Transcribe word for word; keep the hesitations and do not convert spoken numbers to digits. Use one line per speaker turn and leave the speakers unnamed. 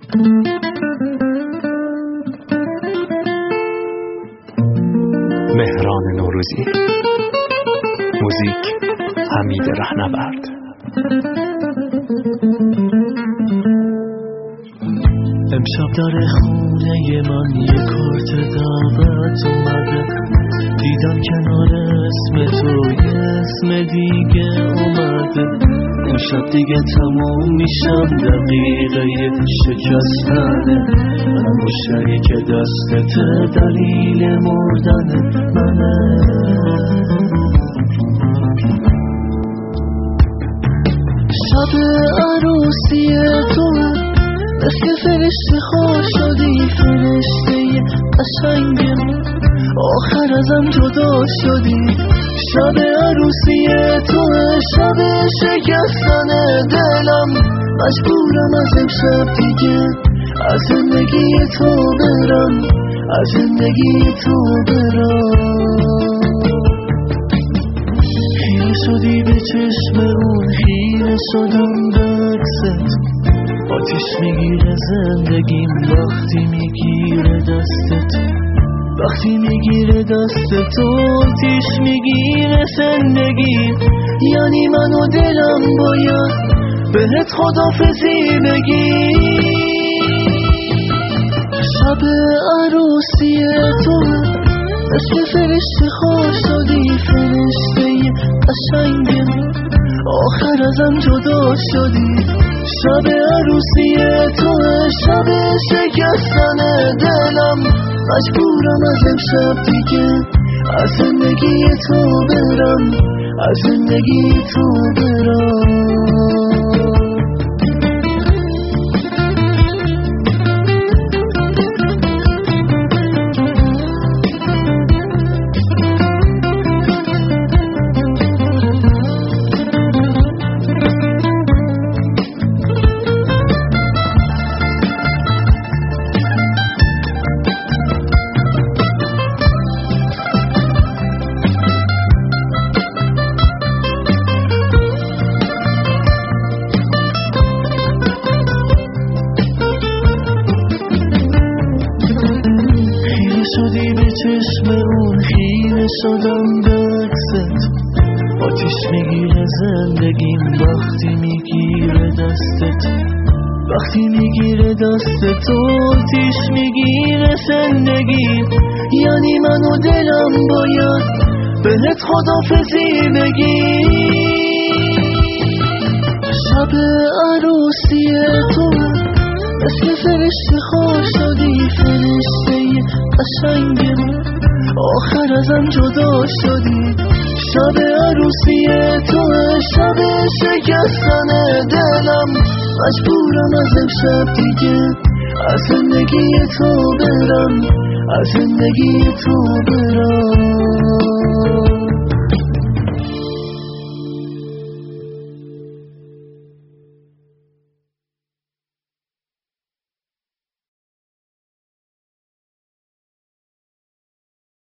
مهران نوروزی. موزیک حمید رهنورد.
امشب در خونه من یه کارت دعوت اومده، دیدم کنار اسم تو یه اسم دیگه اومده. امشب دیگه تموم میشم، دقیقه شکستنه، اما شریک دستت دلیل مردن منه. شب عروسی تو مثل فرشته ها شدی، فرشته قشنگم، آخر ازم جدا شدی. شب عروسی تو شب شکستن دلم، مجبورم از امشب دیگه از زندگی تو برم، از زندگی تو برم. خیره شدی به چشم اون، خیره شدم به عکست، آتیش میگیره زندگیم وقتی میگیره دستت، وقتی میگیره دست تو آتیش میگیره زندگی. یعنی من و دلم باید بهت خدافزی بگی. شب عروسی تو مثل فرشته ها شدی، فرشته قشنگم، آخر ازم جدا شدی. شب عروسی تو شب شکستن دلم، مجبورم از امشب دیگه از زندگی تو برم، از زندگی تو برم. شدی به چشم اون، خیره شدم به عکست، آتیش میگیره زندگیم وقتی میگیره دستت، وقتی میگیره دست تو آتیش میگیره زندگی. یعنی من و دلم باید بهت خدافزی بگی. شب عروسی تو مثل فرشته ها شدی، فرشته قشنگم، آخر ازم جدا شدی. شب عروسی تو شب شکستن دلم، مجبورم از امشب دیگه از زندگی تو برم، از زندگی تو برم.